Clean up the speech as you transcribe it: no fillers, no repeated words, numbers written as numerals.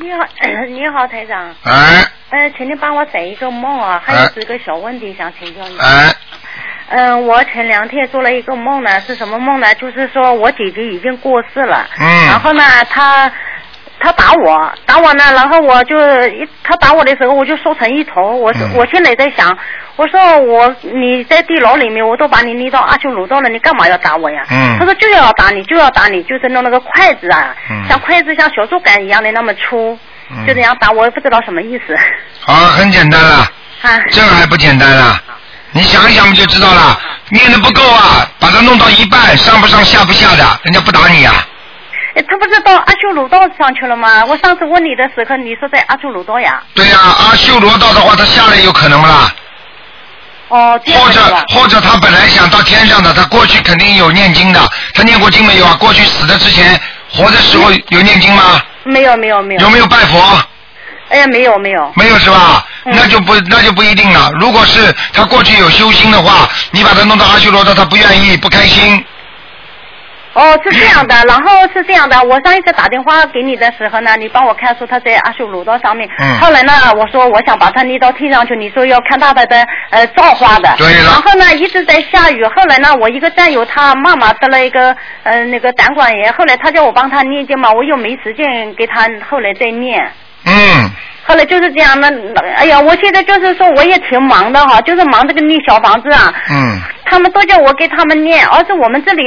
你好，你好，台长。 哎。 请你帮我解一个梦啊，还有几个小问题想请教你。 哎。 我前2天做了一个梦呢，是什么梦呢？就是说我姐姐已经过世了，然后呢，她打我呢，然后他打我的时候，我就缩成一头。我现在在想，我说你在地牢里面，我都把你捏到阿修罗道了，你干嘛要打我呀？他说就要打你，就是弄那个筷子啊，像筷子像小竹竿一样的那么粗，就这样打我，也不知道什么意思。 很简单了，这还不简单了？你想一想不就知道了？念的不够啊，把它弄到一半，上不上下不下的，人家不打你啊。 他不是到阿修罗道上去了吗？我上次问你的时候，你说在阿修罗道呀。 对呀，阿修罗道的话，他下来有可能不啦？ 这样或者他本来想到天上的，他过去肯定有念经的，他念过经没有啊？过去死的之前，活的时候有念经吗？ 没有。有没有拜佛？ 哎呀，没有。 没有是吧？那就不一定了。如果是他过去有修心的话，你把他弄到阿修罗道，他不愿意，不开心。 是这样的，然后是这样的，我上一次打电话给你的时候呢，你帮我看说他在阿修罗道上面，后来呢，我说我想把他捏到天上去，你说要看他的造化的， 对了， 然后呢一直在下雨，后来呢我一个战友他妈妈得了一个那个胆管炎，后来他叫我帮他念经嘛，我又没时间给他后来再念。后来就是这样的，哎呀，我现在就是说我也挺忙的哈，就是忙这个念小房子啊。他们都叫我给他们念，而且我们这里